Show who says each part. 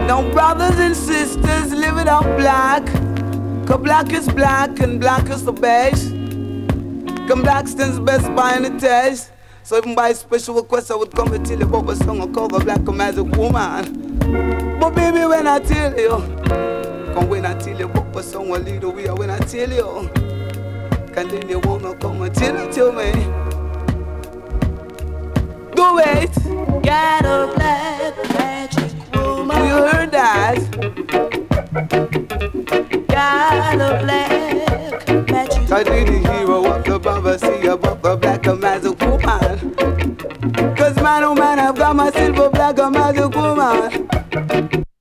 Speaker 1: Now brothers and sisters, live it up black. Cause black is black and black is the best. Cause black stands best by any taste. So even by special request I would come and tell you about a song I call the Black Magic Woman. But baby when I tell you, come when I tell you about a song I lead the way. When I tell you, can then you wanna come and tell it to me. Do it.
Speaker 2: Got a black magic woman.
Speaker 1: You heard that?
Speaker 2: Got a black magic woman.
Speaker 1: I did hear